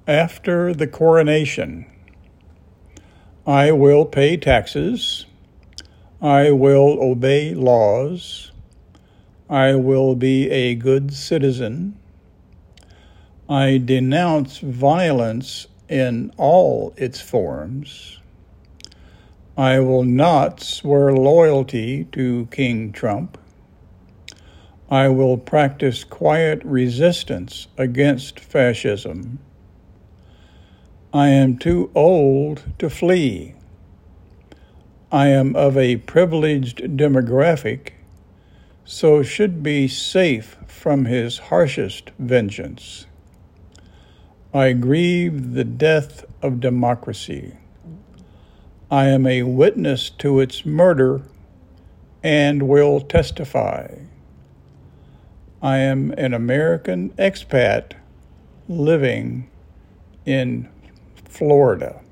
After the coronation, I will pay taxes. I will obey laws. I will be a good citizen. I denounce violence in all its forms. I will not swear loyalty to King Trump. I will practice quiet resistance against fascism. I am too old to flee. I am of a privileged demographic, so should be safe from his harshest vengeance. I grieve the death of democracy. I am a witness to its murder and will testify. I am an American expat living in Florida.